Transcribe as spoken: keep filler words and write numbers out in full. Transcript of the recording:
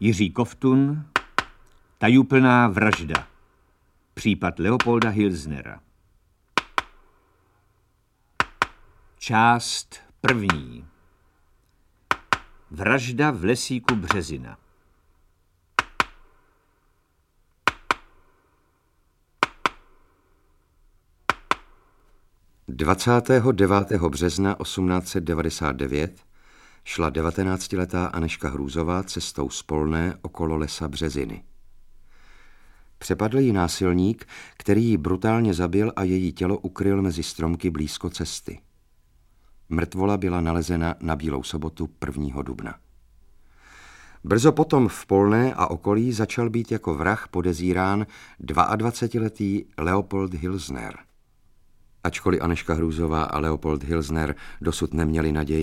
Jiří Koftun, Tajuplná vražda. Případ Leopolda Hilsnera. Část první. Vražda v lesíku Březina. dvacátého devátého března osmnáct set devadesát devět šla devatenáctiletá Anežka Hrůzová cestou z Polné okolo lesa Březiny. Přepadl ji násilník, který ji brutálně zabil a její tělo ukryl mezi stromky blízko cesty. Mrtvola byla nalezena na Bílou sobotu prvního dubna. Brzo potom v Polné a okolí začal být jako vrah podezírán dvaadvacetiletý Leopold Hilsner. Ačkoliv Anežka Hrůzová a Leopold Hilsner dosud neměli naději